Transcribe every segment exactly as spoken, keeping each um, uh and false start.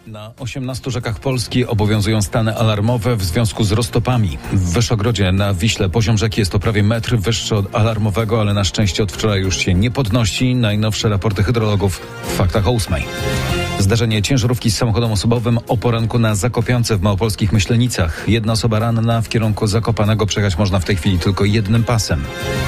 Na osiemnastu rzekach Polski obowiązują stany alarmowe w związku z roztopami. W Wyszogrodzie na Wiśle poziom rzeki jest o prawie metr wyższy od alarmowego, ale na szczęście od wczoraj już się nie podnosi. Najnowsze raporty hydrologów w faktach o ósmej. Zdarzenie ciężarówki z samochodem osobowym o poranku na Zakopiance w małopolskich Myślenicach. Jedna osoba ranna, w kierunku Zakopanego przejechać można w tej chwili tylko jednym pasem.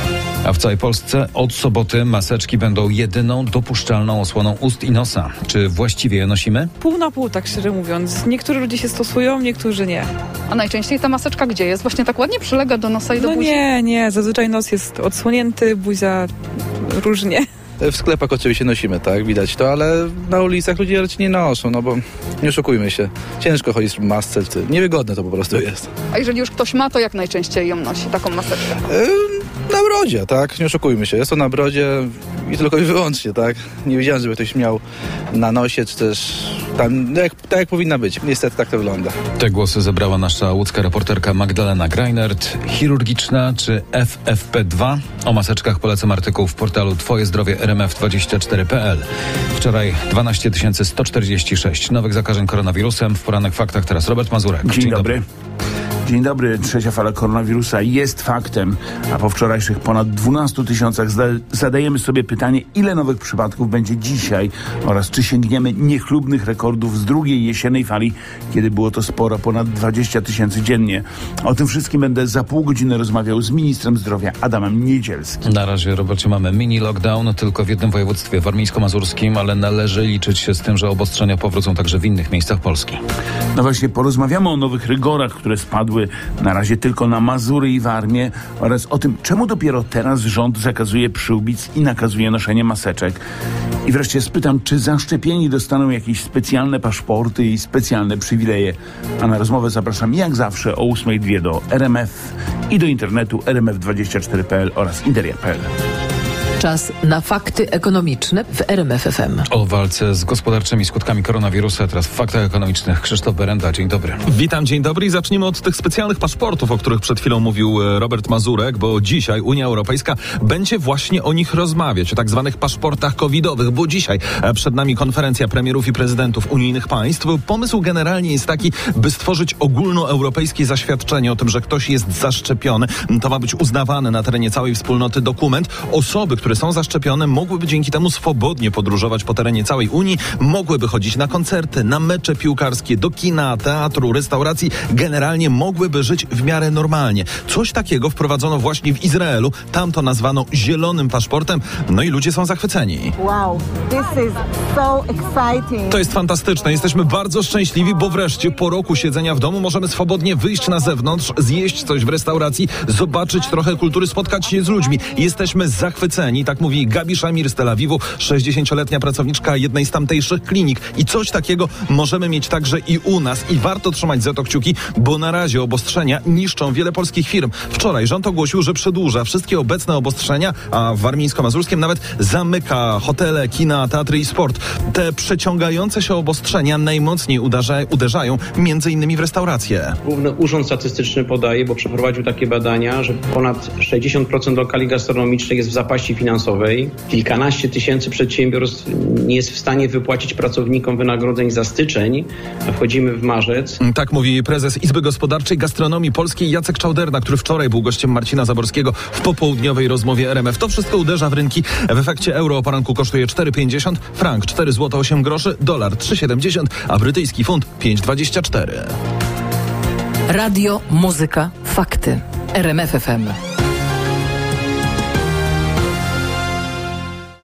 A w całej Polsce od soboty maseczki będą jedyną dopuszczalną osłoną ust i nosa. Czy właściwie je nosimy? Pół na pół, tak szczerze mówiąc. Niektórzy ludzie się stosują, niektórzy nie. A najczęściej ta maseczka gdzie jest? Właśnie tak ładnie przylega do nosa i do no buzi? Nie, nie. Zazwyczaj nos jest odsłonięty, buzia różnie. W sklepach oczywiście nosimy, tak, widać to, ale na ulicach ludzie raczej nie noszą, no bo nie oszukujmy się. Ciężko chodzić w masce, niewygodne to po prostu jest. A jeżeli już ktoś ma, to jak najczęściej ją nosi, taką maseczkę? Yy, na brodzie, tak, nie oszukujmy się. Jest to na brodzie i tylko i wyłącznie, tak. Nie widziałem, żeby ktoś miał na nosie, czy też tam, jak, tak jak powinna być. Niestety tak to wygląda. Te głosy zebrała nasza łódzka reporterka Magdalena Greinert. Chirurgiczna czy F F P dwa? O maseczkach polecam artykuł w portalu Twoje Zdrowie R M F dwadzieścia cztery kropka p l. Wczoraj dwanaście tysięcy sto czterdzieści sześć nowych zakażeń koronawirusem. W poranek faktach teraz Robert Mazurek. Dzień, Dzień dobry. dobry. Dzień dobry. Trzecia fala koronawirusa jest faktem, a po wczorajszych ponad dwunastu tysiącach zda- zadajemy sobie pytanie, ile nowych przypadków będzie dzisiaj oraz czy sięgniemy niechlubnych rekordów z drugiej jesiennej fali, kiedy było to sporo, ponad dwadzieścia tysięcy dziennie. O tym wszystkim będę za pół godziny rozmawiał z ministrem zdrowia Adamem Niedzielskim. Na razie, Robercie, mamy mini lockdown tylko w jednym województwie warmińsko-mazurskim, ale należy liczyć się z tym, że obostrzenia powrócą także w innych miejscach Polski. No właśnie, porozmawiamy o nowych rygorach, które spadły na razie tylko na Mazury i Warmię oraz o tym, czemu dopiero teraz rząd zakazuje przyłbic i nakazuje noszenie maseczek. I wreszcie spytam, czy zaszczepieni dostaną jakieś specjalne paszporty i specjalne przywileje. A na rozmowę zapraszam jak zawsze o ósmej dwie do R M F i do internetu r m f dwadzieścia cztery kropka p l oraz interia kropka p l. Czas na fakty ekonomiczne w R M F F M. O walce z gospodarczymi skutkami koronawirusa teraz w faktach ekonomicznych Krzysztof Berenda. Dzień dobry. Witam, dzień dobry i zacznijmy od tych specjalnych paszportów, o których przed chwilą mówił Robert Mazurek, bo dzisiaj Unia Europejska będzie właśnie o nich rozmawiać, o tak zwanych paszportach covidowych, bo dzisiaj przed nami konferencja premierów i prezydentów unijnych państw. Pomysł generalnie jest taki, by stworzyć ogólnoeuropejskie zaświadczenie o tym, że ktoś jest zaszczepiony. To ma być uznawany na terenie całej wspólnoty dokument. Osoby, które które są zaszczepione, mogłyby dzięki temu swobodnie podróżować po terenie całej Unii, mogłyby chodzić na koncerty, na mecze piłkarskie, do kina, teatru, restauracji, generalnie mogłyby żyć w miarę normalnie. Coś takiego wprowadzono właśnie w Izraelu, tam to nazwano zielonym paszportem, no i ludzie są zachwyceni. Wow, this is so exciting. To jest fantastyczne, jesteśmy bardzo szczęśliwi, bo wreszcie po roku siedzenia w domu możemy swobodnie wyjść na zewnątrz, zjeść coś w restauracji, zobaczyć trochę kultury, spotkać się z ludźmi. Jesteśmy zachwyceni. Tak mówi Gabi Szamir z Tel Awiwu, sześćdziesięcioletnia pracowniczka jednej z tamtejszych klinik. I coś takiego możemy mieć także i u nas. I warto trzymać za to kciuki, bo na razie obostrzenia niszczą wiele polskich firm. Wczoraj rząd ogłosił, że przedłuża wszystkie obecne obostrzenia, a w warmińsko-mazurskim nawet zamyka hotele, kina, teatry i sport. Te przeciągające się obostrzenia najmocniej uderza, uderzają między innymi w restauracje. Główny Urząd Statystyczny podaje, bo przeprowadził takie badania, że ponad sześćdziesiąt procent lokali gastronomicznych jest w zapaści finansowej. Kilkanaście tysięcy przedsiębiorstw nie jest w stanie wypłacić pracownikom wynagrodzeń za styczeń, a wchodzimy w marzec. Tak mówi prezes Izby Gospodarczej Gastronomii Polskiej Jacek Czauderna, który wczoraj był gościem Marcina Zaborskiego w popołudniowej rozmowie R M F. To wszystko uderza w rynki. W efekcie euro o poranku kosztuje cztery pięćdziesiąt, frank cztery złote osiem groszy, dolar trzy siedemdziesiąt, a brytyjski funt pięć dwadzieścia cztery. Radio, muzyka, fakty. R M F F M.